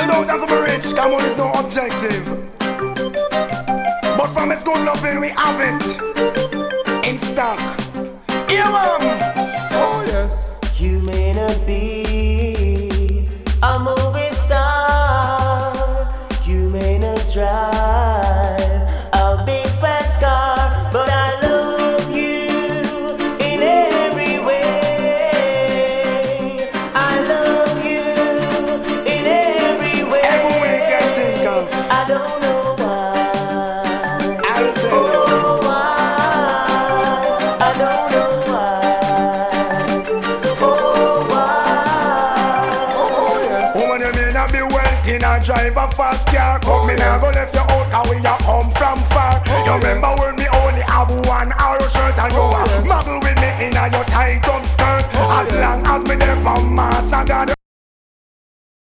don't have to be rich, come on, it's no objective. But from its good loving, we have it in stock. Yeah, man. Oh, yes. You may not be a movie star, you may not drive a big fast car, but I love you in every way. I love you in every way. Every way you can think of. I don't know why. I'll tell you. Oh, why? I don't know why. Oh, why? Oh, yes. Woman, you may not be wealthy and drive a fast car. Come me now, go left you out, cause we a come from far. You remember when me only have one arrow shirt and you a muggle with me in a your tight up skirt. As long as me